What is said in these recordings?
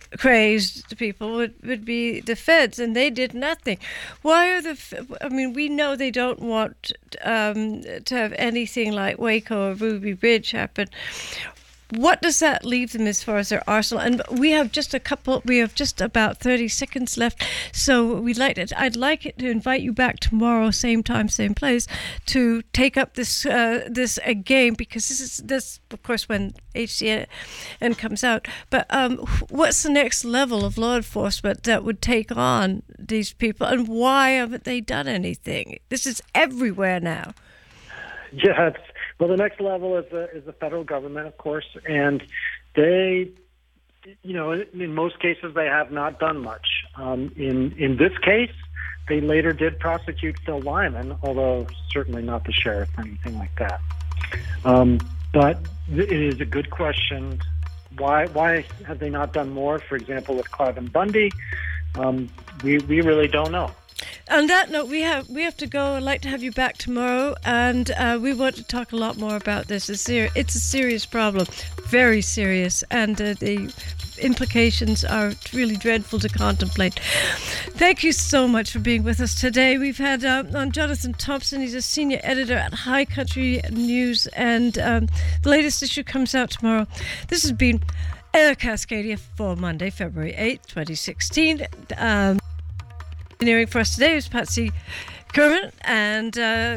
crazed people would be the feds, and they did nothing. Why are we know they don't want to have anything like Waco or Ruby Ridge happen. What does that leave them as far as their arsenal? And we have just about 30 seconds left. So I'd like to invite you back tomorrow, same time, same place, to take up this again, because this of course when HCN comes out. But what's the next level of law enforcement that would take on these people, and why haven't they done anything? This is everywhere now. Yeah, well, the next level is the federal government, of course, and they, in most cases, they have not done much. In this case, they later did prosecute Phil Lyman, although certainly not the sheriff or anything like that. But it is a good question. Why have they not done more? For example, with Cliven Bundy, we really don't know. On that note, we have to go. I'd like to have you back tomorrow, and we want to talk a lot more about this. It's a serious problem, very serious, and the implications are really dreadful to contemplate. Thank you so much for being with us today. We've had on Jonathan Thompson. He's a senior editor at High Country News, and the latest issue comes out tomorrow. This has been Air Cascadia for Monday, February 8th, 2016. Engineering for us today was Patsy Kerman, and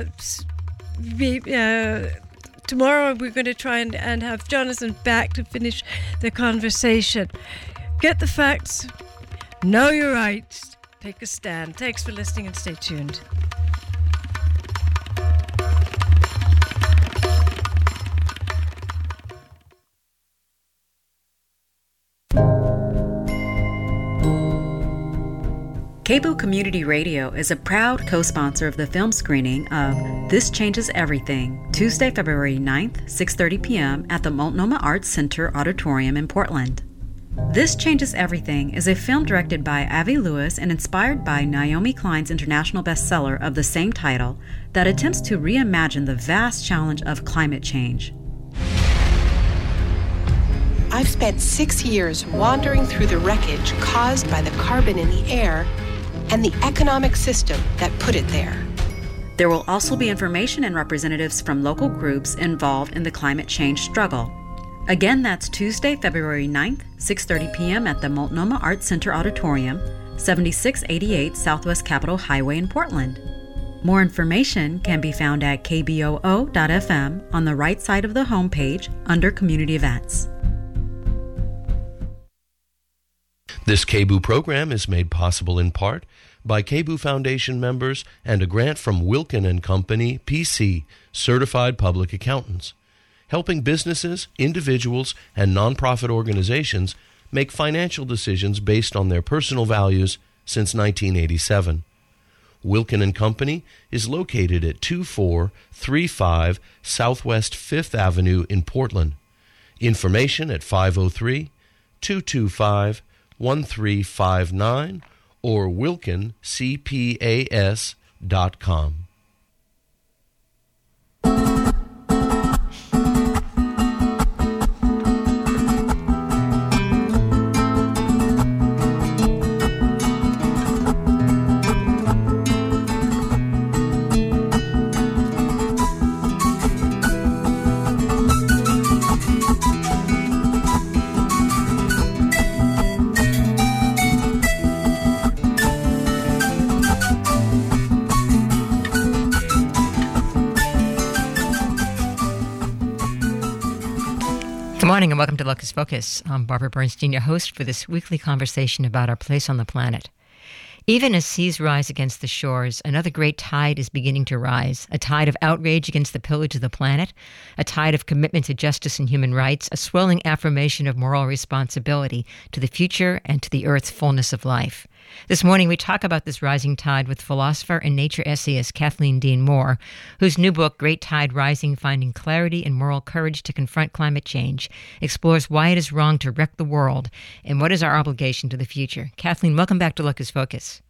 tomorrow we're going to try and have Jonathan back to finish the conversation. Get the facts, know your rights, take a stand. Thanks for listening, and stay tuned. KBOO Community Radio is a proud co-sponsor of the film screening of This Changes Everything, Tuesday, February 9th, 6:30 p.m. at the Multnomah Arts Center Auditorium in Portland. This Changes Everything is a film directed by Avi Lewis and inspired by Naomi Klein's international bestseller of the same title that attempts to reimagine the vast challenge of climate change. I've spent 6 years wandering through the wreckage caused by the carbon in the air and the economic system that put it there. There will also be information and representatives from local groups involved in the climate change struggle. Again, that's Tuesday, February 9th, 6:30 p.m. at the Multnomah Arts Center Auditorium, 7688 Southwest Capitol Highway in Portland. More information can be found at kboo.fm on the right side of the homepage under Community Events. This KBOO program is made possible in part by KBOO Foundation members and a grant from Wilkin & Company, PC, Certified Public Accountants, helping businesses, individuals, and nonprofit organizations make financial decisions based on their personal values since 1987. Wilkin & Company is located at 2435 Southwest 5th Avenue in Portland. Information at 503-225-1359 or wilkincpas.com. Good morning and welcome to Locus Focus. I'm Barbara Bernstein, your host for this weekly conversation about our place on the planet. Even as seas rise against the shores, another great tide is beginning to rise, a tide of outrage against the pillage of the planet, a tide of commitment to justice and human rights, a swelling affirmation of moral responsibility to the future and to the Earth's fullness of life. This morning, we talk about this rising tide with philosopher and nature essayist Kathleen Dean Moore, whose new book, Great Tide Rising, Finding Clarity and Moral Courage to Confront Climate Change, explores why it is wrong to wreck the world and what is our obligation to the future. Kathleen, welcome back to Locus Focus. Thank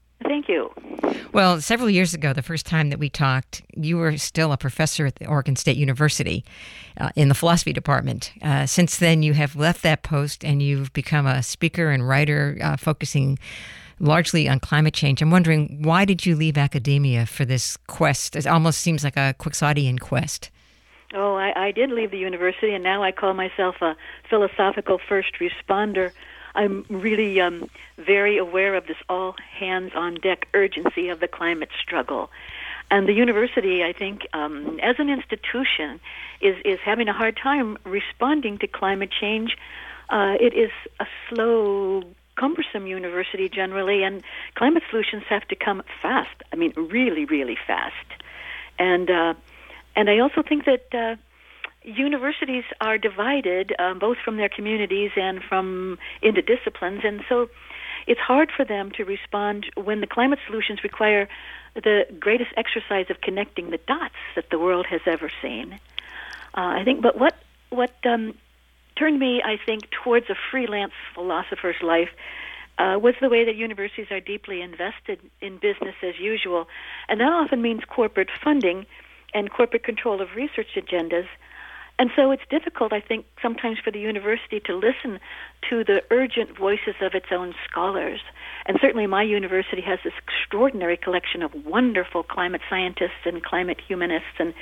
Thank you. Well, several years ago, the first time that we talked, you were still a professor at the Oregon State University in the philosophy department. Since then, you have left that post and you've become a speaker and writer focusing largely on climate change. I'm wondering, why did you leave academia for this quest? It almost seems like a Quixotean quest. Oh, I did leave the university, and now I call myself a philosophical first responder. I'm really very aware of this all-hands-on-deck urgency of the climate struggle. And the university, I think, as an institution, is having a hard time responding to climate change. It is a slow, cumbersome university generally, and climate solutions have to come fast. I mean, really, really fast. And I also think that universities are divided both from their communities and from into disciplines, and so it's hard for them to respond when the climate solutions require the greatest exercise of connecting the dots that the world has ever seen. I think, but what turned me, I think, towards a freelance philosopher's life was the way that universities are deeply invested in business as usual, and that often means corporate funding and corporate control of research agendas. And so it's difficult, I think, sometimes for the university to listen to the urgent voices of its own scholars. And certainly my university has this extraordinary collection of wonderful climate scientists and climate humanists, and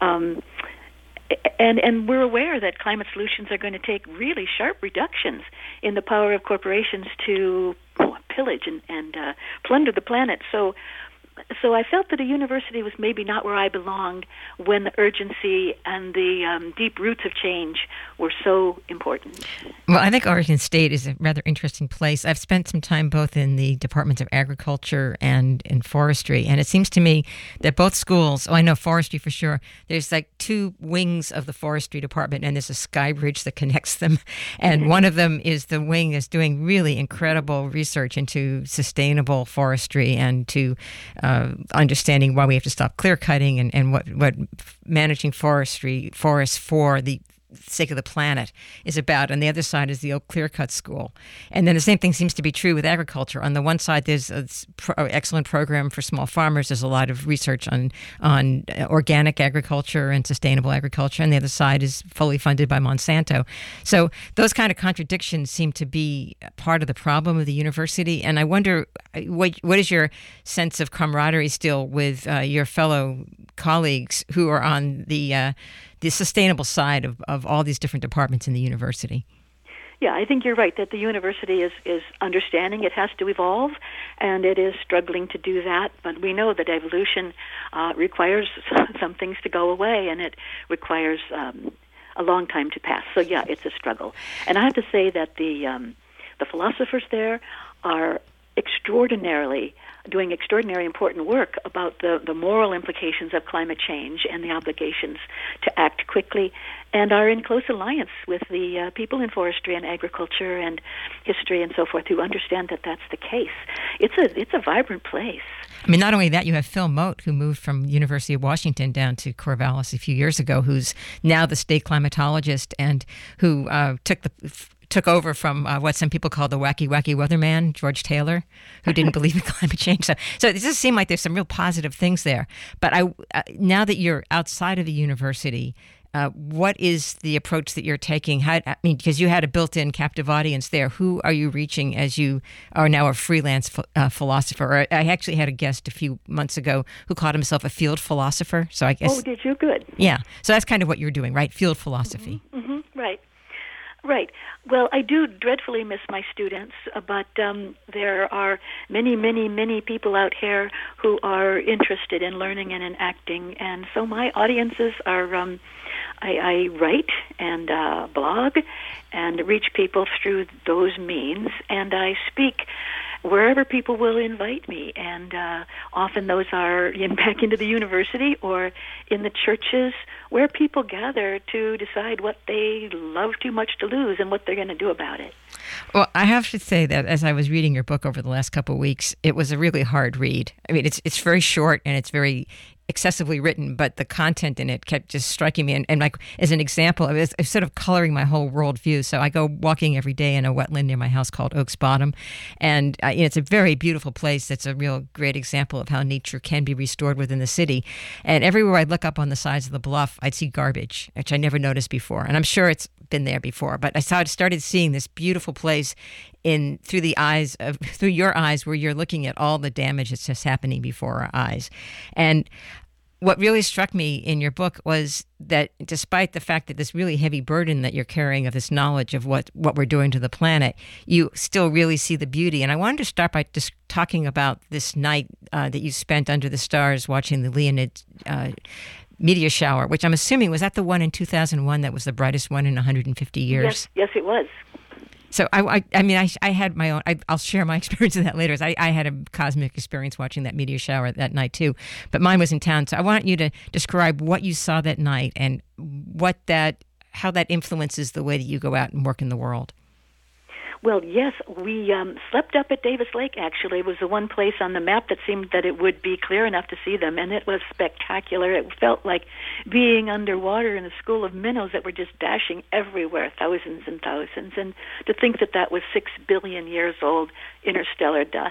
we're aware that climate solutions are going to take really sharp reductions in the power of corporations to pillage and plunder the planet. So I felt that a university was maybe not where I belonged when the urgency and the deep roots of change were so important. Well, I think Oregon State is a rather interesting place. I've spent some time both in the departments of agriculture and in forestry, and it seems to me that both schools, I know forestry for sure, there's like two wings of the forestry department, and there's a sky bridge that connects them, and one of them is the wing that's doing really incredible research into sustainable forestry and to understanding why we have to stop clear cutting and what managing forests for the sake of the planet is about. And the other side is the Oak Clear Cut School. And then the same thing seems to be true with agriculture. On the one side, there's an excellent program for small farmers. There's a lot of research on organic agriculture and sustainable agriculture. And the other side is fully funded by Monsanto. So those kind of contradictions seem to be part of the problem of the university. And I wonder, what is your sense of camaraderie still with your fellow colleagues who are on the sustainable side of all these different departments in the university? Yeah, I think you're right that the university is understanding it has to evolve, and it is struggling to do that. But we know that evolution requires some things to go away, and it requires a long time to pass. So yeah, it's a struggle. And I have to say that the philosophers there are doing extraordinary important work about the moral implications of climate change and the obligations to act quickly, and are in close alliance with the people in forestry and agriculture and history and so forth who understand that that's the case. It's a vibrant place. I mean, not only that, you have Phil Mote, who moved from University of Washington down to Corvallis a few years ago, who's now the state climatologist and who took over from what some people call the wacky weatherman, George Taylor, who didn't believe in climate change. So it does seem like there's some real positive things there. But now that you're outside of the university, what is the approach that you're taking? Because you had a built-in captive audience there. Who are you reaching as you are now a freelance philosopher? I actually had a guest a few months ago who called himself a field philosopher. So I guess. Oh, did you? Good. Yeah. So that's kind of what you're doing, right? Field philosophy. Mm-hmm. Right. Right. Well, I do dreadfully miss my students, but there are many, many, many people out here who are interested in learning and in acting, and so my audiences are, I write and blog and reach people through those means, and I speak wherever people will invite me, and often those are back into the university or in the churches where people gather to decide what they love too much to lose and what they're going to do about it. Well, I have to say that as I was reading your book over the last couple of weeks, it was a really hard read. I mean, it's very short and it's very excessively written, but the content in it kept just striking me. And like as an example, it's sort of coloring my whole worldview. So I go walking every day in a wetland near my house called Oaks Bottom. And it's a very beautiful place. It's a real great example of how nature can be restored within the city. And everywhere I look up on the sides of the bluff, I'd see garbage, which I never noticed before. And I'm sure it's been there before, but I started seeing this beautiful place through your eyes, where you're looking at all the damage that's just happening before our eyes. And what really struck me in your book was that despite the fact that this really heavy burden that you're carrying of this knowledge of what we're doing to the planet, you still really see the beauty. And I wanted to start by just talking about this night that you spent under the stars watching the Leonid meteor shower, which I'm assuming, was that the one in 2001 that was the brightest one in 150 years? Yes, it was. So I had my own. I'll share my experience of that later. I had a cosmic experience watching that meteor shower that night too, but mine was in town. So I want you to describe what you saw that night and how that influences the way that you go out and work in the world. Well, yes, we slept up at Davis Lake, actually. It was the one place on the map that seemed that it would be clear enough to see them, and it was spectacular. It felt like being underwater in a school of minnows that were just dashing everywhere, thousands and thousands. And to think that that was 6 billion years old interstellar dust.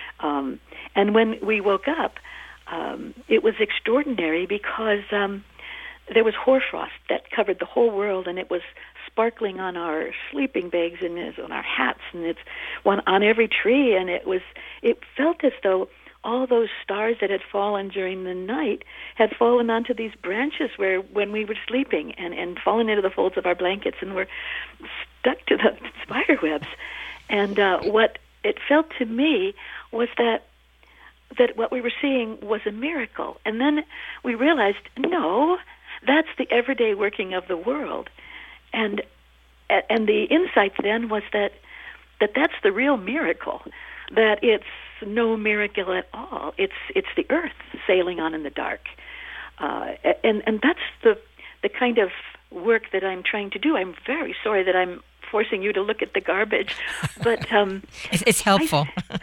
And when we woke up, it was extraordinary because there was hoarfrost that covered the whole world, and it was sparkling on our sleeping bags and on our hats, and it's on every tree, and it felt as though all those stars that had fallen during the night had fallen onto these branches when we were sleeping and fallen into the folds of our blankets and were stuck to the spider webs. And what it felt to me was that what we were seeing was a miracle. And then we realized, no, that's the everyday working of the world. And the insight then was that that's the real miracle, that it's no miracle at all. It's the earth sailing on in the dark. And that's the kind of work that I'm trying to do. I'm very sorry that I'm forcing you to look at the garbage, but it's helpful.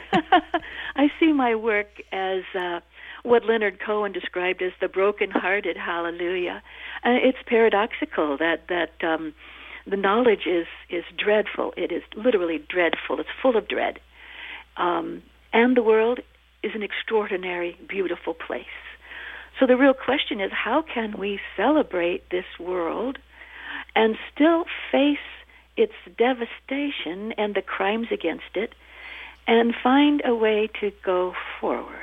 I see my work as what Leonard Cohen described as the broken-hearted hallelujah. It's paradoxical that the knowledge is dreadful. It is literally dreadful. It's full of dread. And the world is an extraordinary, beautiful place. So the real question is, how can we celebrate this world and still face its devastation and the crimes against it and find a way to go forward?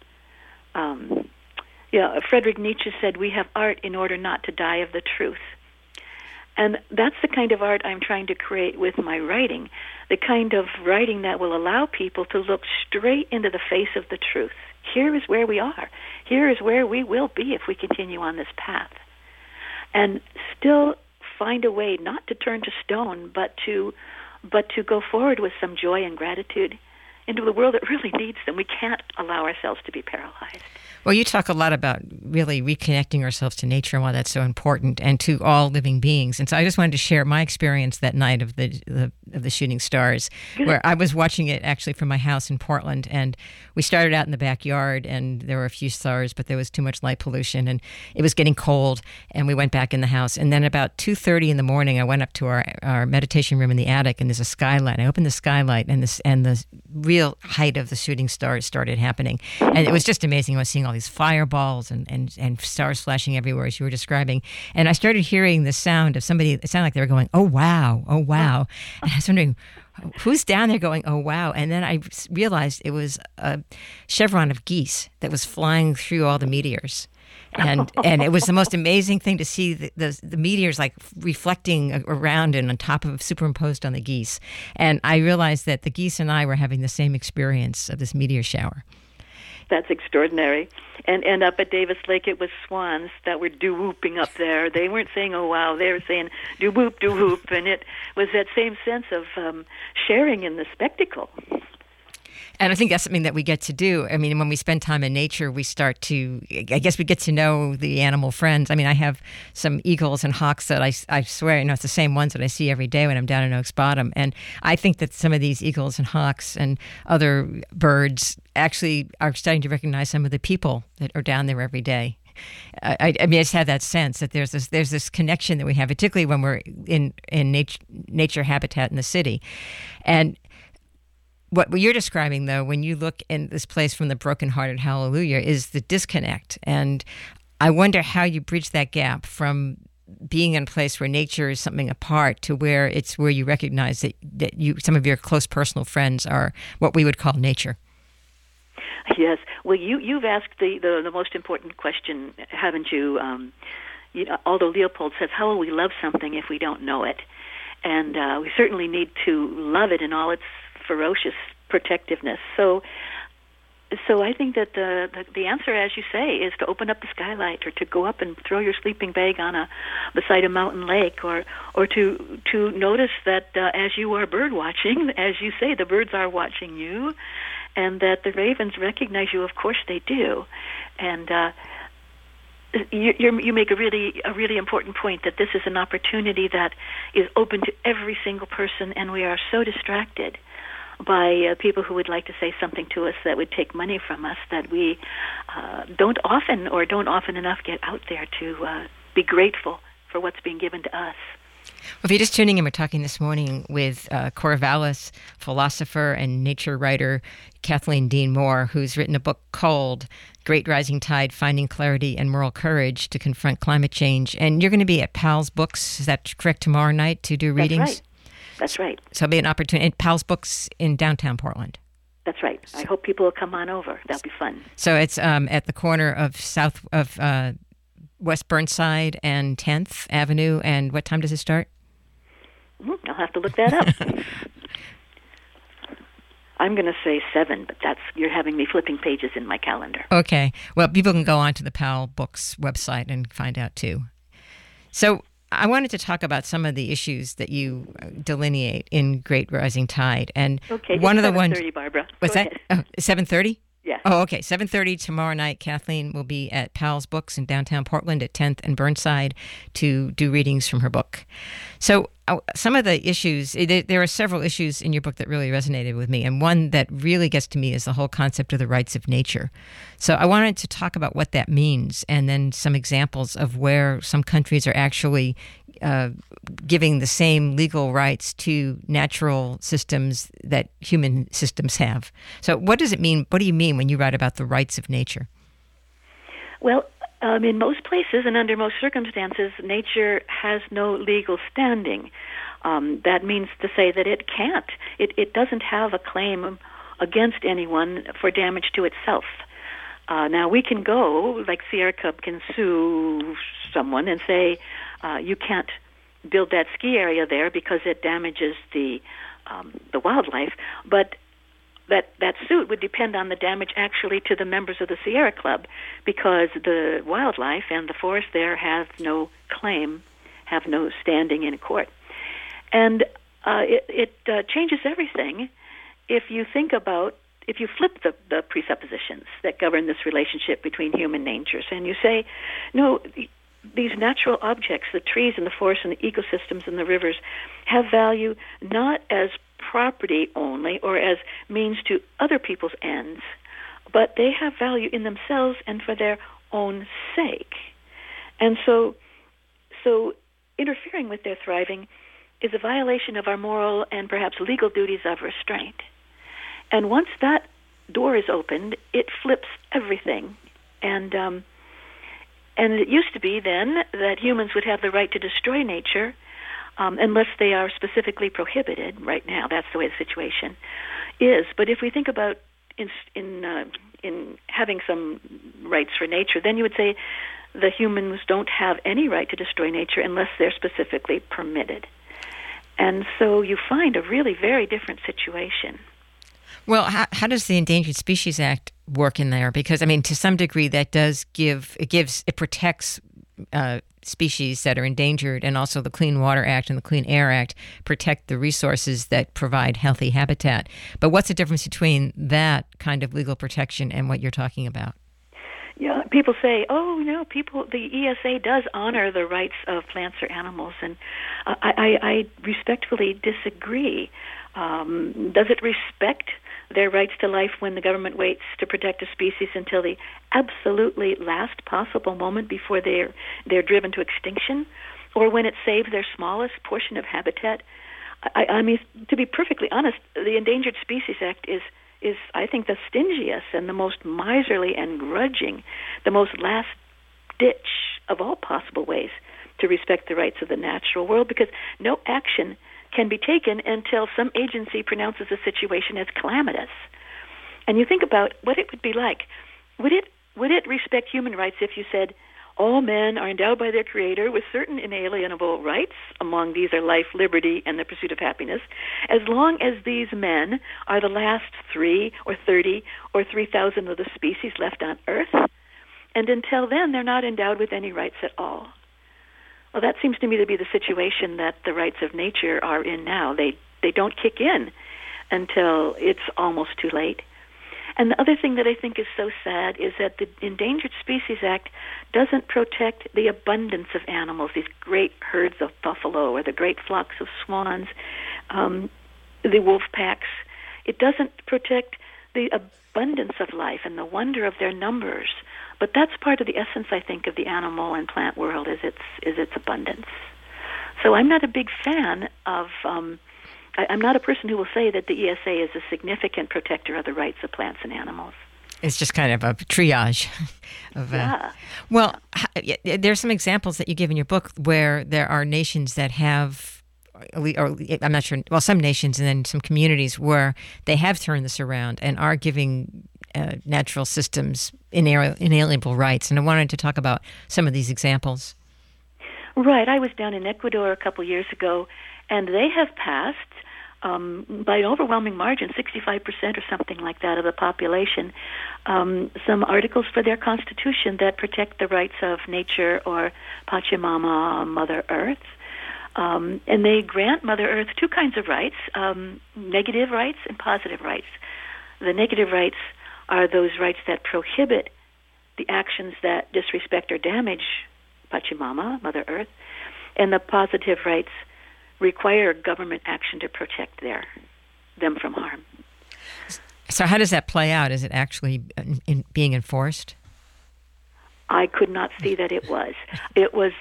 Friedrich Nietzsche said, we have art in order not to die of the truth. And that's the kind of art I'm trying to create with my writing, the kind of writing that will allow people to look straight into the face of the truth. Here is where we are. Here is where we will be if we continue on this path. And still find a way not to turn to stone, but to go forward with some joy and gratitude into the world that really needs them. We can't allow ourselves to be paralyzed. Well, you talk a lot about really reconnecting ourselves to nature and why that's so important, and to all living beings. And so I just wanted to share my experience that night of the shooting stars, where I was watching it actually from my house in Portland. And we started out in the backyard, and there were a few stars, but there was too much light pollution, and it was getting cold, and we went back in the house. And then about 2:30 in the morning, I went up to our meditation room in the attic, and there's a skylight. I opened the skylight, and the real height of the shooting stars started happening. And it was just amazing. I was seeing all these fireballs and stars flashing everywhere, as you were describing. And I started hearing the sound of somebody. It sounded like they were going, "Oh wow, oh wow." And I was wondering, who's down there going, "Oh wow"? And then I realized it was a chevron of geese that was flying through all the meteors. And it was the most amazing thing to see the meteors like reflecting around and on top of, superimposed on the geese. And I realized that the geese and I were having the same experience of this meteor shower. That's extraordinary. And up at Davis Lake, it was swans that were doo-whooping up there. They weren't saying, "Oh, wow." They were saying, "Doo-whoop, doo-whoop." And it was that same sense of sharing in the spectacle. And I think that's something that we get to do. I mean, when we spend time in nature, we start to, I guess we get to know the animal friends. I mean, I have some eagles and hawks that I swear, it's the same ones that I see every day when I'm down in Oaks Bottom. And I think that some of these eagles and hawks and other birds actually are starting to recognize some of the people that are down there every day. I mean, I just have that sense that there's this connection that we have, particularly when we're in nature habitat in the city. And what you're describing, though, when you look in this place from the brokenhearted hallelujah, is the disconnect. And I wonder how you bridge that gap from being in a place where nature is something apart to where it's where you recognize that some of your close personal friends are what we would call nature. Yes. Well, you've asked the most important question, haven't you? Although Leopold says, how will we love something if we don't know it? And we certainly need to love it in all its ferocious protectiveness. So I think that the answer, as you say, is to open up the skylight, or to go up and throw your sleeping bag beside a mountain lake, or to notice that as you are bird watching, as you say, the birds are watching you, and that the ravens recognize you. Of course they do, and you make a really important point, that this is an opportunity that is open to every single person, and we are so distracted by people who would like to say something to us that would take money from us, that we don't often enough get out there to be grateful for what's being given to us. Well, if you're just tuning in, we're talking this morning with Corvallis philosopher and nature writer Kathleen Dean Moore, who's written a book called Great Rising Tide, Finding Clarity and Moral Courage to Confront Climate Change. And you're going to be at Powell's Books, is that correct, tomorrow night to do readings? That's right. So it'll be an opportunity at Powell's Books in downtown Portland. That's right. I hope people will come on over. That'll be fun. So it's at the corner of West Burnside and 10th Avenue. And what time does it start? I'll have to look that up. I'm going to say 7, but you're having me flipping pages in my calendar. Okay. Well, people can go on to the Powell Books website and find out too. So I wanted to talk about some of the issues that you delineate in Great Rising Tide. And okay, one of the ones. 7:30, Barbara. What's that? 7:30? Yeah. Oh, okay. 7:30 tomorrow night. Kathleen will be at Powell's Books in downtown Portland at 10th and Burnside to do readings from her book. So some of the issues, there are several issues in your book that really resonated with me. And one that really gets to me is the whole concept of the rights of nature. So I wanted to talk about what that means, and then some examples of where some countries are actually giving the same legal rights to natural systems that human systems have. So what does it mean? What do you mean when you write about the rights of nature? Well, in most places and under most circumstances, nature has no legal standing. That means to say that it can't. It doesn't have a claim against anyone for damage to itself. Now, we can go, like Sierra Club can sue someone and say, you can't build that ski area there because it damages the wildlife, but that suit would depend on the damage actually to the members of the Sierra Club, because the wildlife and the forest there have no claim, have no standing in court. And it changes everything if you flip the presuppositions that govern this relationship between human natures, and you say, no, these natural objects, the trees and the forests and the ecosystems and the rivers, have value not as property only or as means to other people's ends, but they have value in themselves and for their own sake. And so interfering with their thriving is a violation of our moral and perhaps legal duties of restraint. And once that door is opened, it flips everything. And it used to be then that humans would have the right to destroy nature unless they are specifically prohibited. Right now, that's the way the situation is. But if we think about in having some rights for nature, then you would say the humans don't have any right to destroy nature unless they're specifically permitted. And so you find a really very different situation. Well, how does the Endangered Species Act work in there? Because, I mean, to some degree, that does it protects species that are endangered, and also the Clean Water Act and the Clean Air Act protect the resources that provide healthy habitat. But what's the difference between that kind of legal protection and what you're talking about? Yeah, people say, the ESA does honor the rights of plants or animals, and I respectfully disagree. Does it respect their rights to life when the government waits to protect a species until the absolutely last possible moment before they're driven to extinction, or when it saves their smallest portion of habitat? I mean, to be perfectly honest, the Endangered Species Act is I think the stingiest and the most miserly and grudging, the most last-ditch of all possible ways to respect the rights of the natural world, because no action can be taken until some agency pronounces a situation as calamitous. And you think about what it would be like. Would it respect human rights if you said, all men are endowed by their Creator with certain inalienable rights? Among these are life, liberty, and the pursuit of happiness. As long as these men are the last 3 or 30 or 3,000 of the species left on Earth, and until then they're not endowed with any rights at all. Well, that seems to me to be the situation that the rights of nature are in now. They don't kick in until it's almost too late. And the other thing that I think is so sad is that the Endangered Species Act doesn't protect the abundance of animals, these great herds of buffalo or the great flocks of swans, the wolf packs. It doesn't protect the abundance of life and the wonder of their numbers. But that's part of the essence, I think, of the animal and plant world is its abundance. So I'm not a big fan of. I'm not a person who will say that the ESA is a significant protector of the rights of plants and animals. It's just kind of a triage. Well, there's some examples that you give in your book where there are nations that have, or I'm not sure, well, some nations and then some communities where they have turned this around and are giving natural systems inalienable rights. And I wanted to talk about some of these examples. Right. I was down in Ecuador a couple years ago, and they have passed, by an overwhelming margin, 65% or something like that of the population, some articles for their constitution that protect the rights of nature or Pachamama, Mother Earth. And they grant Mother Earth two kinds of rights, negative rights and positive rights. The negative rights are those rights that prohibit the actions that disrespect or damage Pachamama, Mother Earth, and the positive rights require government action to protect them from harm. So how does that play out? Is it actually being enforced? I could not see that it was. It was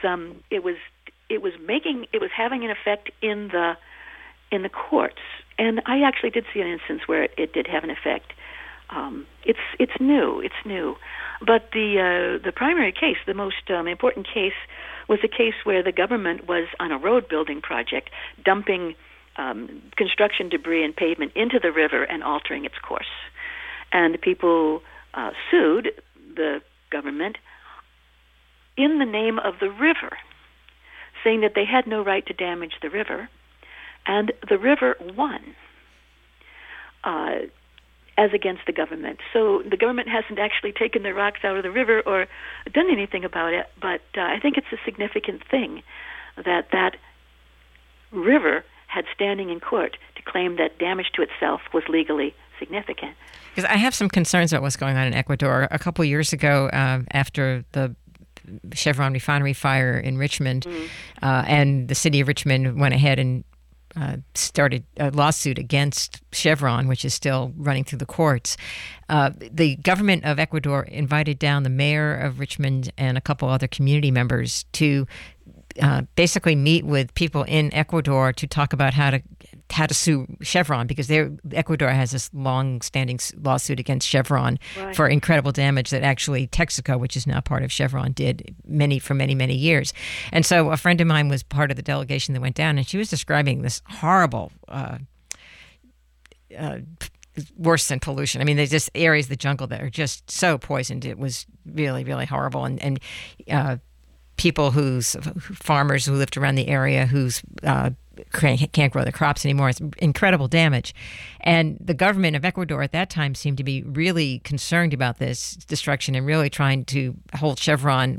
having an effect in the courts, and I actually did see an instance where it did have an effect. It's new, but the primary case, the most important case, was a case where the government was on a road building project dumping construction debris and pavement into the river and altering its course. And people sued the government in the name of the river, saying that they had no right to damage the river, and the river won as against the government. So the government hasn't actually taken the rocks out of the river or done anything about it, but I think it's a significant thing that river had standing in court to claim that damage to itself was legally significant. Because I have some concerns about what's going on in Ecuador. A couple years ago, after the Chevron refinery fire in Richmond, and the city of Richmond went ahead and started a lawsuit against Chevron, which is still running through the courts. The government of Ecuador invited down the mayor of Richmond and a couple other community members to basically meet with people in Ecuador to talk about how to sue Chevron, because Ecuador has this long-standing lawsuit against Chevron for incredible damage that actually Texaco, which is now part of Chevron, did for many years. And so a friend of mine was part of the delegation that went down, and she was describing this horrible, worse than pollution. I mean, there's just areas of the jungle that are just so poisoned. It was really, really horrible. And people farmers who lived around the area who's can't grow their crops anymore. It's incredible damage. And the government of Ecuador at that time seemed to be really concerned about this destruction and really trying to hold Chevron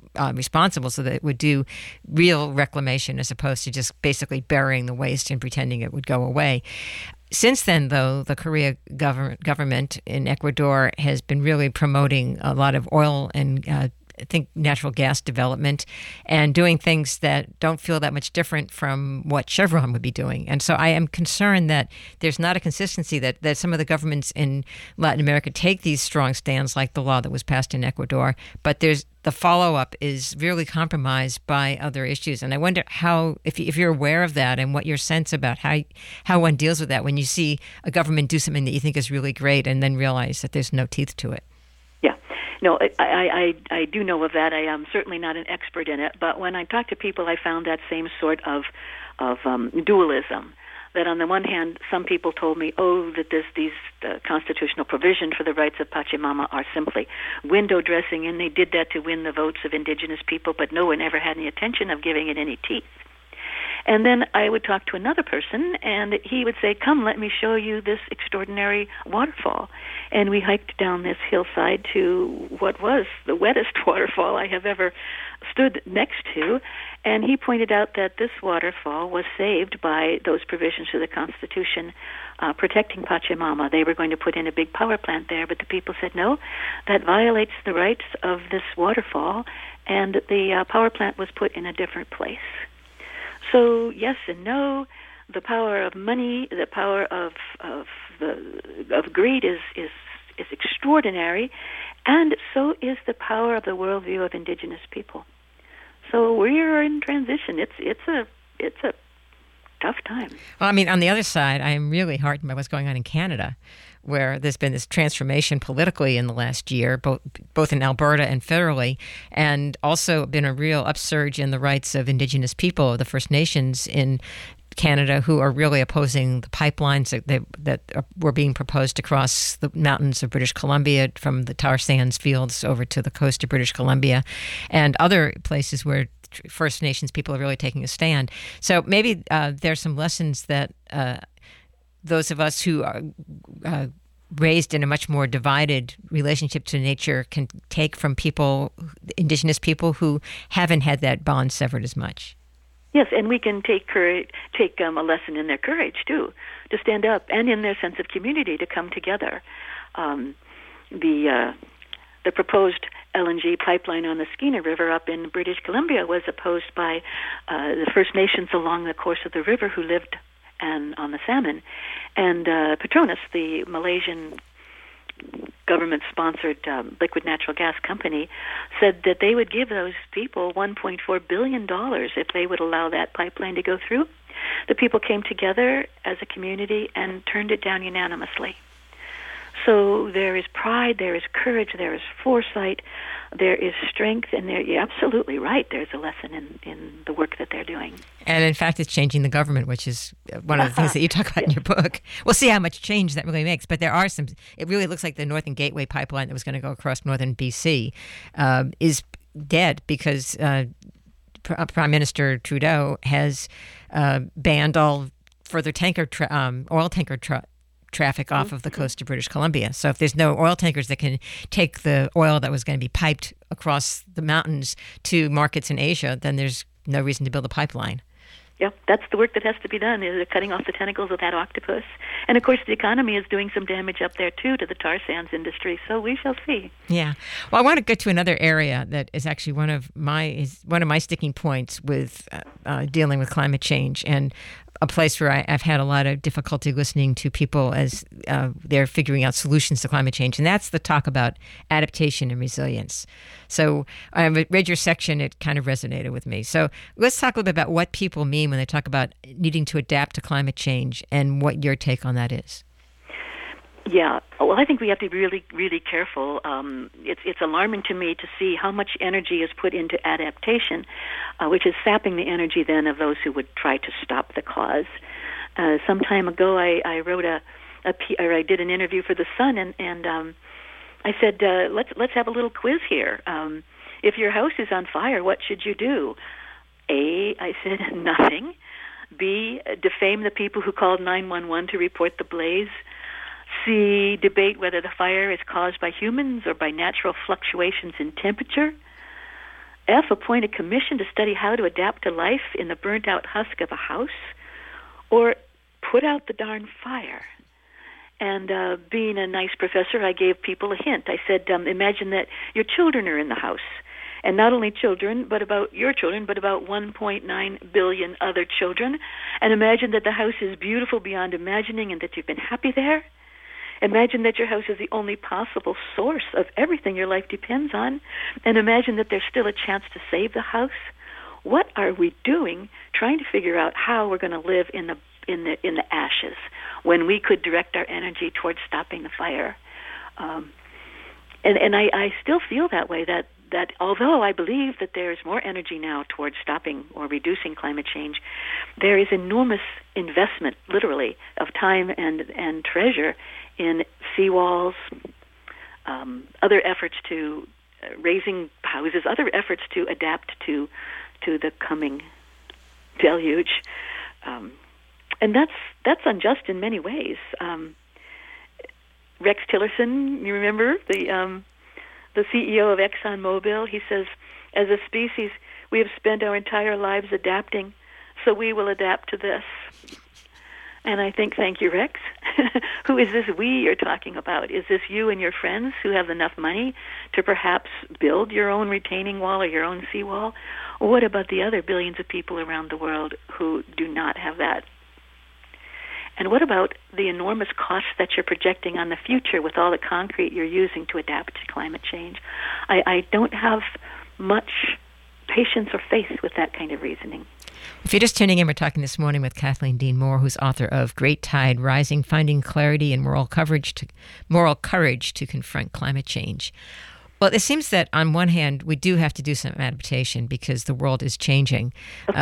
responsible so that it would do real reclamation as opposed to just basically burying the waste and pretending it would go away. Since then, though, the Correa government in Ecuador has been really promoting a lot of oil and I think natural gas development and doing things that don't feel that much different from what Chevron would be doing. And so I am concerned that there's not a consistency, that some of the governments in Latin America take these strong stands like the law that was passed in Ecuador, but the follow-up is really compromised by other issues. And I wonder how, if you're aware of that and what your sense about how one deals with that when you see a government do something that you think is really great and then realize that there's no teeth to it. Yeah. No, I do know of that. I am certainly not an expert in it, but when I talk to people, I found that same sort of dualism. That on the one hand, some people told me, that these constitutional provisions for the rights of Pachamama are simply window dressing, and they did that to win the votes of indigenous people, but no one ever had any intention of giving it any teeth. And then I would talk to another person, and he would say, come, let me show you this extraordinary waterfall. And we hiked down this hillside to what was the wettest waterfall I have ever stood next to. And he pointed out that this waterfall was saved by those provisions of the Constitution protecting Pachamama. They were going to put in a big power plant there, but the people said, no, that violates the rights of this waterfall, and the power plant was put in a different place. So yes and no. The power of money, the power of greed is extraordinary, and so is the power of the worldview of indigenous people. So we are in transition. It's a tough time. Well, I mean, on the other side, I am really heartened by what's going on in Canada, where there's been this transformation politically in the last year, both in Alberta and federally, and also been a real upsurge in the rights of Indigenous people, the First Nations in Canada, who are really opposing the pipelines that were being proposed to cross the mountains of British Columbia from the tar sands fields over to the coast of British Columbia and other places where First Nations people are really taking a stand. So maybe there's some lessons that those of us who are raised in a much more divided relationship to nature can take from Indigenous people who haven't had that bond severed as much. Yes, and we can take a lesson in their courage too, to stand up, and in their sense of community to come together. The proposed LNG pipeline on the Skeena River up in British Columbia was opposed by the First Nations along the course of the river who lived on the salmon, and Petronas, the Malaysian government-sponsored liquid natural gas company, said that they would give those people $1.4 billion if they would allow that pipeline to go through. The people came together as a community and turned it down unanimously. So there is pride, there is courage, there is foresight, there is strength, and you're absolutely right. There's a lesson in the work that they're doing. And in fact, it's changing the government, which is one of the things that you talk about in your book. We'll see how much change that really makes. But there are some, it really looks like the Northern Gateway pipeline that was going to go across northern BC is dead because Prime Minister Trudeau has banned all further oil tanker traffic off of the coast of British Columbia. So if there's no oil tankers that can take the oil that was going to be piped across the mountains to markets in Asia, then there's no reason to build a pipeline. Yeah, that's the work that has to be done, is cutting off the tentacles of that octopus. And of course, the economy is doing some damage up there, too, to the tar sands industry. So we shall see. Yeah. Well, I want to get to another area that is actually one of my sticking points with dealing with climate change, and a place where I've had a lot of difficulty listening to people as they're figuring out solutions to climate change, and that's the talk about adaptation and resilience. So I read your section, it kind of resonated with me. So let's talk a little bit about what people mean when they talk about needing to adapt to climate change and what your take on that is. Yeah, well, I think we have to be really, really careful. It's alarming to me to see how much energy is put into adaptation, which is sapping the energy then of those who would try to stop the cause. Some time ago, I wrote I did an interview for The Sun, and I said, let's have a little quiz here. If your house is on fire, what should you do? A, I said, nothing. B, defame the people who called 911 to report the blaze. C, debate whether the fire is caused by humans or by natural fluctuations in temperature. F, appoint a commission to study how to adapt to life in the burnt-out husk of a house, or put out the darn fire. And being a nice professor, I gave people a hint. I said, imagine that your children are in the house. And not only children, but about your children, but about 1.9 billion other children. And imagine that the house is beautiful beyond imagining and that you've been happy there. Imagine that your house is the only possible source of everything your life depends on. And imagine that there's still a chance to save the house. What are we doing trying to figure out how we're going to live in the ashes when we could direct our energy towards stopping the fire? And I still feel that way, that although I believe that there is more energy now towards stopping or reducing climate change, there is enormous investment, literally, of time and treasure in seawalls, other efforts to raising houses, other efforts to adapt to the coming deluge. And that's unjust in many ways. Rex Tillerson, you remember, the CEO of ExxonMobil, he says, as a species, we have spent our entire lives adapting, so we will adapt to this. And I think, thank you, Rex. Who is this we you're talking about? Is this you and your friends who have enough money to perhaps build your own retaining wall or your own seawall? Or what about the other billions of people around the world who do not have that? And what about the enormous costs that you're projecting on the future with all the concrete you're using to adapt to climate change? I don't have much patience or faith with that kind of reasoning. If you're just tuning in, we're talking this morning with Kathleen Dean Moore, who's author of Great Tide Rising, Finding Clarity and Moral Courage to Confront Climate Change. Well, it seems that on one hand, we do have to do some adaptation because the world is changing.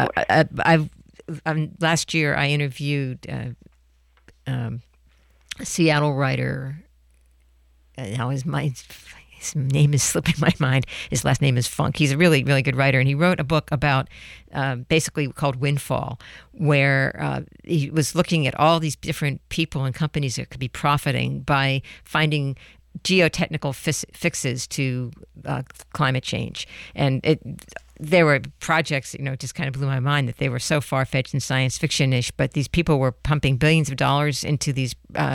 Last year, I interviewed a Seattle writer. Now his name is slipping my mind. His last name is Funk. He's a really, really good writer, and he wrote a book about basically called Windfall, where he was looking at all these different people and companies that could be profiting by finding geotechnical fixes to climate change. And there were projects, just kind of blew my mind that they were so far-fetched and science fiction-ish, but these people were pumping billions of dollars into these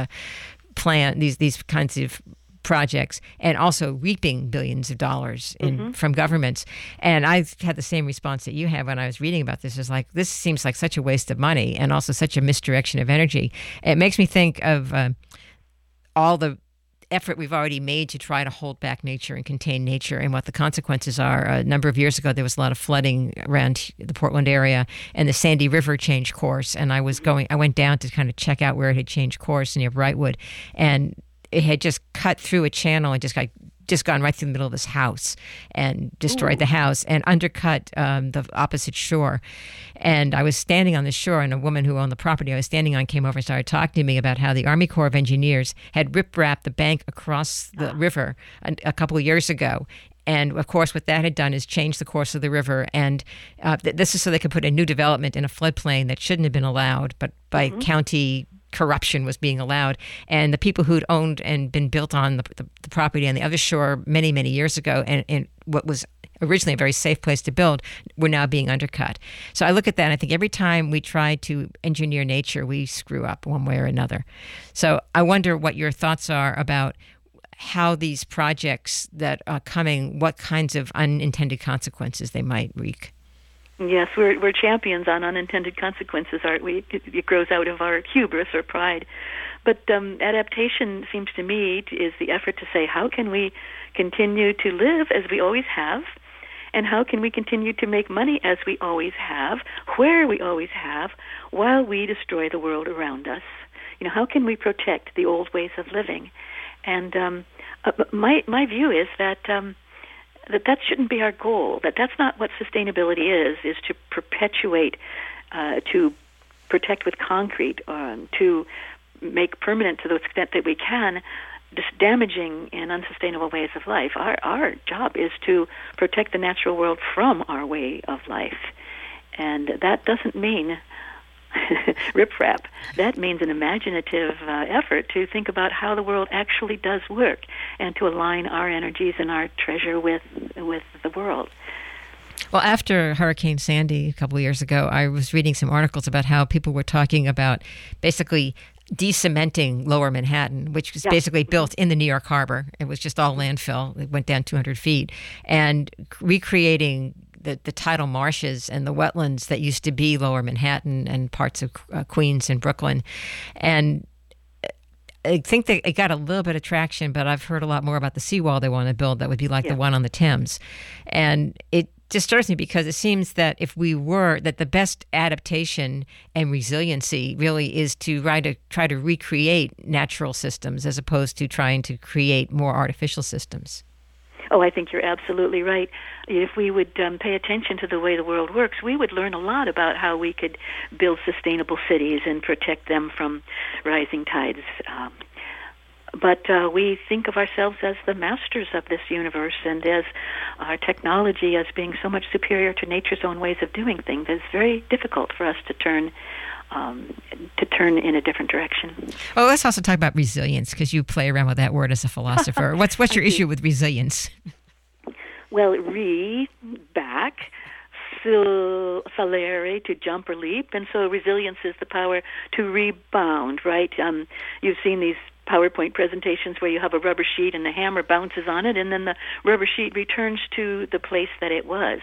these kinds of projects, and also reaping billions of dollars from governments. And I've had the same response that you have when I was reading about this. Is like, this seems like such a waste of money and also such a misdirection of energy. It makes me think of all the effort we've already made to try to hold back nature and contain nature and what the consequences are. A number of years ago, there was a lot of flooding around the Portland area, and the Sandy River changed course. And I went down to kind of check out where it had changed course near Brightwood, and it had just cut through a channel and just gone right through the middle of this house and destroyed the house and undercut the opposite shore. And I was standing on the shore, and a woman who owned the property I was standing on came over and started talking to me about how the Army Corps of Engineers had rip-wrapped the bank across the river a couple of years ago. And, of course, what that had done is change the course of the river. And this is so they could put a new development in a floodplain that shouldn't have been allowed, but by county corruption was being allowed. And the people who'd owned and been built on the property on the other shore many, many years ago, and what was originally a very safe place to build, were now being undercut. So I look at that and I think every time we try to engineer nature, we screw up one way or another. So I wonder what your thoughts are about how these projects that are coming, what kinds of unintended consequences they might wreak. Yes, we're champions on unintended consequences, aren't we? It grows out of our hubris or pride. But adaptation, seems to me, is the effort to say, how can we continue to live as we always have, and how can we continue to make money as we always have, where we always have, while we destroy the world around us? How can we protect the old ways of living? And my view is that that shouldn't be our goal. That's not what sustainability is to perpetuate, to protect with concrete, to make permanent to the extent that we can, just damaging and unsustainable ways of life. Our job is to protect the natural world from our way of life. And that doesn't mean riprap. That means an imaginative effort to think about how the world actually does work and to align our energies and our treasure with the world. Well, after Hurricane Sandy a couple of years ago, I was reading some articles about how people were talking about basically de-cementing Lower Manhattan, which was basically built in the New York Harbor. It was just all landfill. It went down 200 feet. And recreating the tidal marshes and the wetlands that used to be Lower Manhattan and parts of Queens and Brooklyn. And I think that it got a little bit of traction, but I've heard a lot more about the seawall they want to build that would be like the one on the Thames. And it disturbs me because it seems that that the best adaptation and resiliency really is to try to recreate natural systems as opposed to trying to create more artificial systems. Oh, I think you're absolutely right. If we would pay attention to the way the world works, we would learn a lot about how we could build sustainable cities and protect them from rising tides. But we think of ourselves as the masters of this universe, and as our technology as being so much superior to nature's own ways of doing things. It's very difficult for us to turn in a different direction. Well, let's also talk about resilience, because you play around with that word as a philosopher. What's your issue with resilience? Well, back, salere, to jump or leap, and so resilience is the power to rebound, right? You've seen these PowerPoint presentations where you have a rubber sheet and the hammer bounces on it, and then the rubber sheet returns to the place that it was.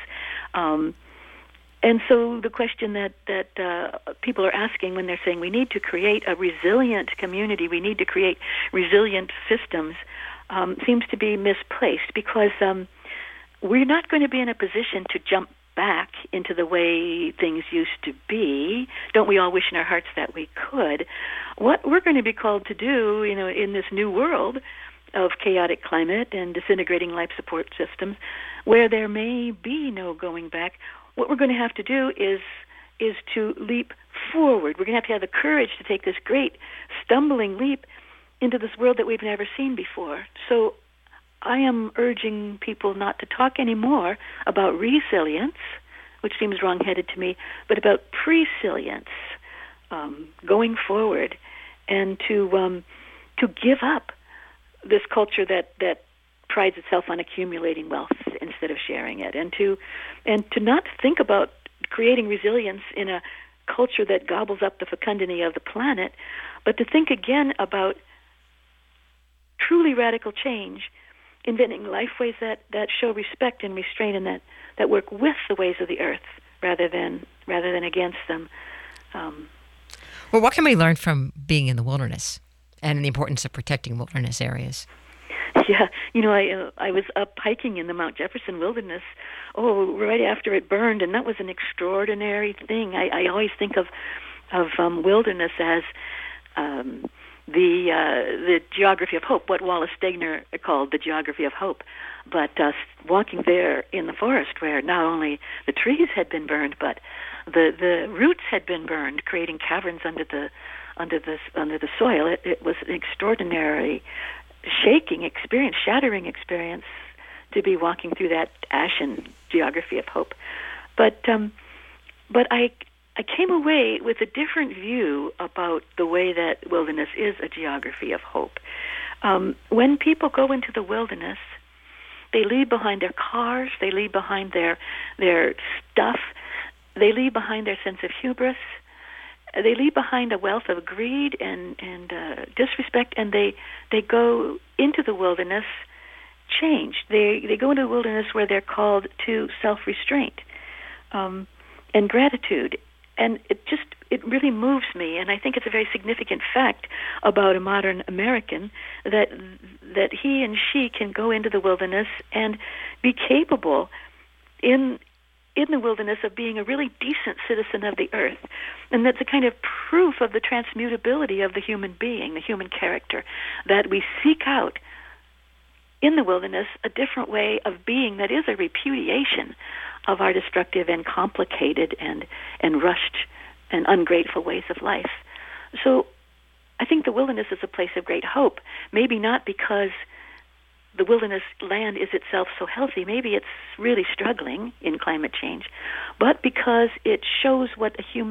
And so the question that people are asking when they're saying we need to create a resilient community, we need to create resilient systems, seems to be misplaced, because we're not going to be in a position to jump back into the way things used to be. Don't we all wish in our hearts that we could? What we're going to be called to do, in this new world of chaotic climate and disintegrating life support systems, where there may be no going back, what we're going to have to do is to leap forward. We're going to have the courage to take this great stumbling leap into this world that we've never seen before. So I am urging people not to talk anymore about resilience, which seems wrong-headed to me, but about presilience, going forward, and to give up this culture that prides itself on accumulating wealth instead of sharing it, and to not think about creating resilience in a culture that gobbles up the fecundity of the planet, but to think again about truly radical change, inventing lifeways that show respect and restraint, and that work with the ways of the earth rather than against them. Well, what can we learn from being in the wilderness and the importance of protecting wilderness areas? Yeah, I was up hiking in the Mount Jefferson Wilderness, right after it burned, and that was an extraordinary thing. I always think of wilderness as the geography of hope, what Wallace Stegner called the geography of hope. But walking there in the forest, where not only the trees had been burned, but the roots had been burned, creating caverns under the soil, it was an extraordinary, shaking experience, shattering experience to be walking through that ashen geography of hope. But I came away with a different view about the way that wilderness is a geography of hope. When people go into the wilderness, they leave behind their cars, they leave behind their stuff, they leave behind their sense of hubris, they leave behind a wealth of greed and disrespect, and they go into the wilderness changed. They go into the wilderness where they're called to self-restraint and gratitude. And it really moves me, and I think it's a very significant fact about a modern American that he and she can go into the wilderness and be capable in the wilderness of being a really decent citizen of the earth. And that's a kind of proof of the transmutability of the human being, the human character, that we seek out in the wilderness a different way of being that is a repudiation of our destructive and complicated and rushed and ungrateful ways of life. So I think the wilderness is a place of great hope, maybe not because the wilderness land is itself so healthy, maybe it's really struggling in climate change, but because it shows what a human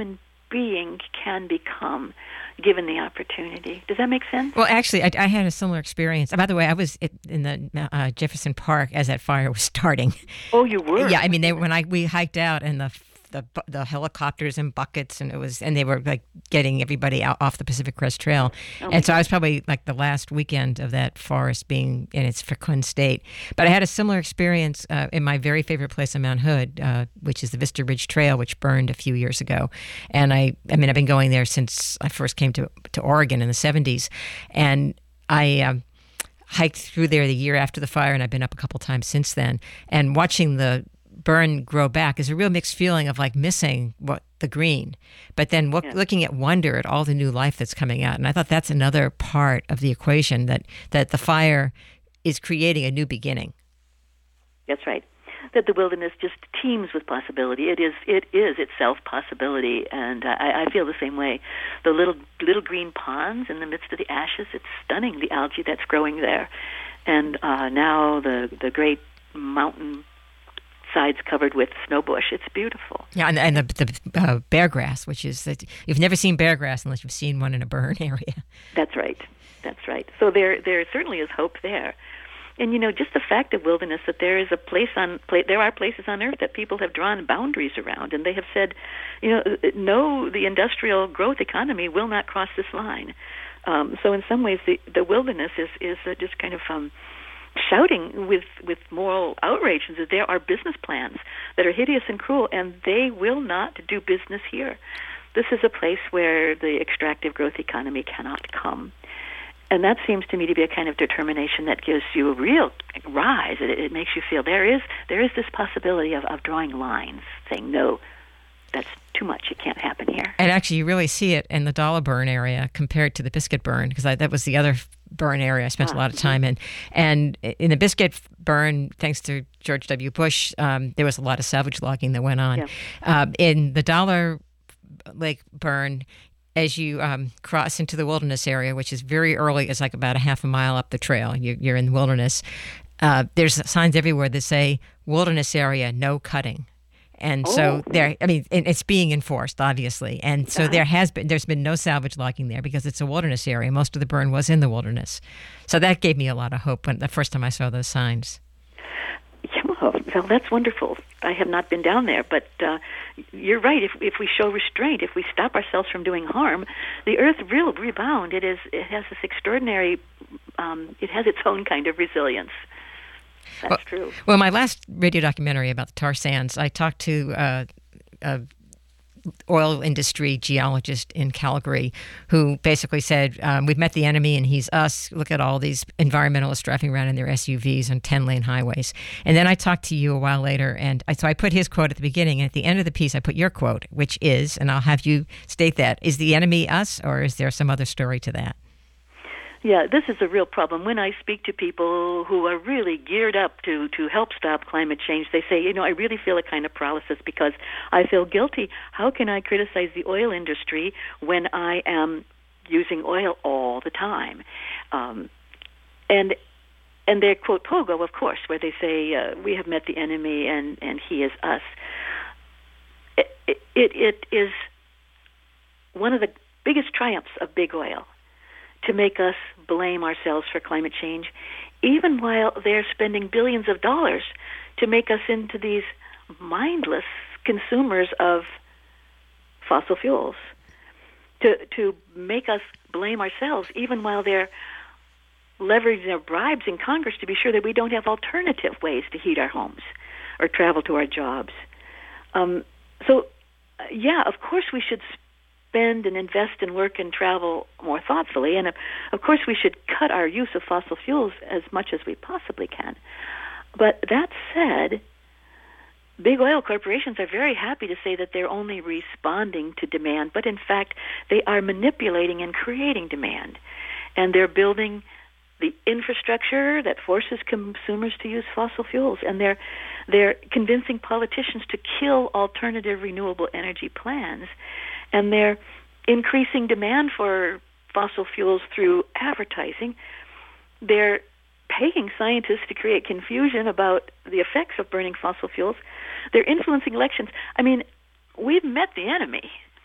being can become given the opportunity. Does that make sense? Well, actually, I had a similar experience. By the way, I was in the Jefferson Park as that fire was starting. Oh, you were? Yeah, I mean, we hiked out and the helicopters and buckets, and they were like getting everybody out off the Pacific Crest Trail. And so I was probably like the last weekend of that forest being in its fecund state. But I had a similar experience in my very favorite place on Mount Hood, which is the Vista Ridge Trail, which burned a few years ago. And I mean, I've been going there since I first came to Oregon in the 70s. And I hiked through there the year after the fire, and I've been up a couple times since then. And watching the burn grow back is a real mixed feeling of like missing the green, but then looking at wonder at all the new life that's coming out. And I thought that's another part of the equation, that the fire is creating a new beginning. That's right. That the wilderness just teems with possibility. It is itself possibility, and I feel the same way. The little green ponds in the midst of the ashes, it's stunning, the algae that's growing there. And now the great mountain sides covered with snow bush. It's beautiful. Yeah, and the bear grass, which is that you've never seen bear grass unless you've seen one in a burn area. That's right. So there certainly is hope there. And just the fact of wilderness, that there is there are places on Earth that people have drawn boundaries around, and they have said, no, the industrial growth economy will not cross this line. So in some ways, the wilderness is just kind of shouting with moral outrage that there are business plans that are hideous and cruel, and they will not do business here. This is a place where the extractive growth economy cannot come. And that seems to me to be a kind of determination that gives you a real rise. It makes you feel there is this possibility of drawing lines, saying, no, that's too much. It can't happen here. And actually, you really see it in the Dollar Burn area compared to the Biscuit Burn, because that was the other burn area I spent a lot of time in. And in the Biscuit Burn, thanks to George W. Bush, there was a lot of salvage logging that went on. Yeah. In the Dollar Lake Burn, as you cross into the wilderness area, which is very early, it's like about a half a mile up the trail, you're in the wilderness, there's signs everywhere that say, wilderness area, no cutting. And so it's being enforced, obviously. And so there's been no salvage logging there because it's a wilderness area. Most of the burn was in the wilderness. So that gave me a lot of hope the first time I saw those signs. Yeah, well, that's wonderful. I have not been down there, but you're right. If we show restraint, if we stop ourselves from doing harm, the earth will rebound. It has this extraordinary, it has its own kind of resilience. That's true. Well, my last radio documentary about the tar sands, I talked to a oil industry geologist in Calgary who basically said, we've met the enemy and he's us. Look at all these environmentalists driving around in their SUVs on 10-lane highways. And then I talked to you a while later, and so I put his quote at the beginning, and at the end of the piece I put your quote, which is, and I'll have you state that, is the enemy us, or is there some other story to that? Yeah, this is a real problem. When I speak to people who are really geared up to help stop climate change, they say, I really feel a kind of paralysis because I feel guilty. How can I criticize the oil industry when I am using oil all the time? And they quote Pogo, of course, where they say, we have met the enemy and he is us. It is one of the biggest triumphs of big oil to make us blame ourselves for climate change, even while they're spending billions of dollars to make us into these mindless consumers of fossil fuels, to make us blame ourselves, even while they're leveraging their bribes in Congress to be sure that we don't have alternative ways to heat our homes or travel to our jobs. Yeah, of course we should spend and invest and work and travel more thoughtfully. And of course we should cut our use of fossil fuels as much as we possibly can. But that said, big oil corporations are very happy to say that they're only responding to demand, but in fact they are manipulating and creating demand. And they're building the infrastructure that forces consumers to use fossil fuels, and they're convincing politicians to kill alternative renewable energy plans. And they're increasing demand for fossil fuels through advertising. They're paying scientists to create confusion about the effects of burning fossil fuels. They're influencing elections. I mean, we've met the enemy.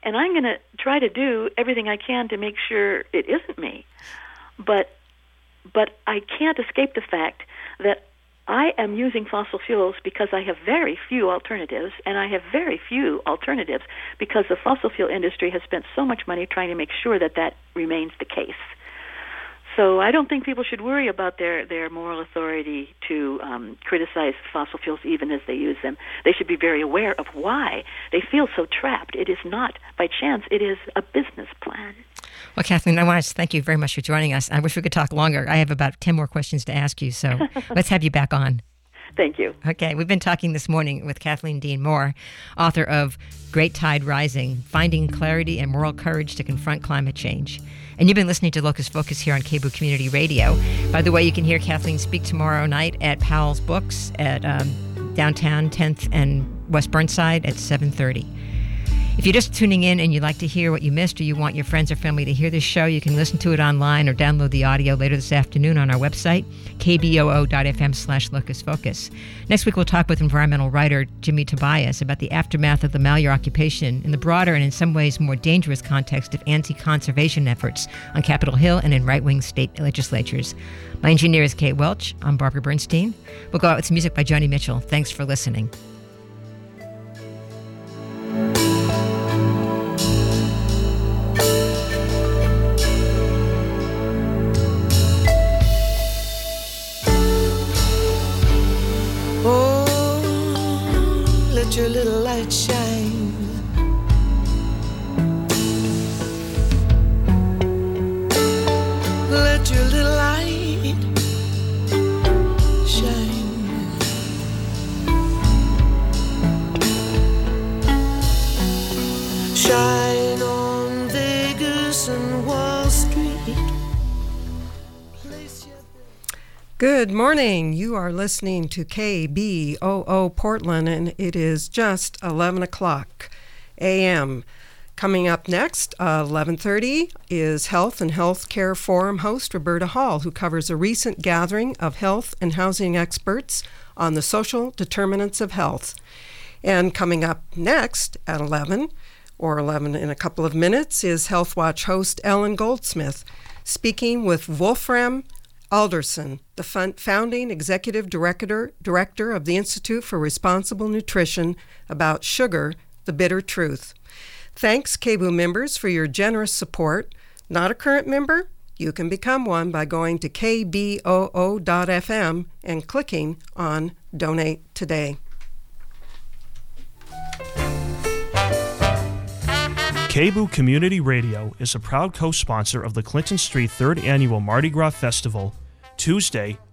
And I'm going to try to do everything I can to make sure it isn't me. But I can't escape the fact that I am using fossil fuels because I have very few alternatives, and I have very few alternatives because the fossil fuel industry has spent so much money trying to make sure that that remains the case. So I don't think people should worry about their moral authority to criticize fossil fuels even as they use them. They should be very aware of why they feel so trapped. It is not by chance. It is a business plan. Well, Kathleen, I want to thank you very much for joining us. I wish we could talk longer. I have about 10 more questions to ask you, so let's have you back on. Thank you. Okay, we've been talking this morning with Kathleen Dean Moore, author of Great Tide Rising, Finding Clarity and Moral Courage to Confront Climate Change. And you've been listening to Locus Focus here on KBOO Community Radio. By the way, you can hear Kathleen speak tomorrow night at Powell's Books at downtown 10th and West Burnside at 7:30. If you're just tuning in and you'd like to hear what you missed, or you want your friends or family to hear this show, you can listen to it online or download the audio later this afternoon on our website, kboo.fm/locusfocus. Next week, we'll talk with environmental writer Jimmy Tobias about the aftermath of the Malheur occupation in the broader and in some ways more dangerous context of anti-conservation efforts on Capitol Hill and in right-wing state legislatures. My engineer is Kate Welch. I'm Barbara Bernstein. We'll go out with some music by Joni Mitchell. Thanks for listening. Let your little light shine. Let your little light shine. Shine on Vegas and Wall Street. Good morning. You are listening to KBOO Portland, and it is just 11 o'clock a.m. Coming up next, 11:30, is Health and Healthcare Forum host Roberta Hall, who covers a recent gathering of health and housing experts on the social determinants of health. And coming up next at 11 in a couple of minutes, is Health Watch host Ellen Goldsmith, speaking with Wolfram Alderson, the founding executive director of the Institute for Responsible Nutrition, about sugar, the bitter truth. Thanks, KBOO members, for your generous support. Not a current member? You can become one by going to kboo.fm and clicking on Donate Today. KBOO Community Radio is a proud co-sponsor of the Clinton Street 3rd Annual Mardi Gras Festival, Tuesday,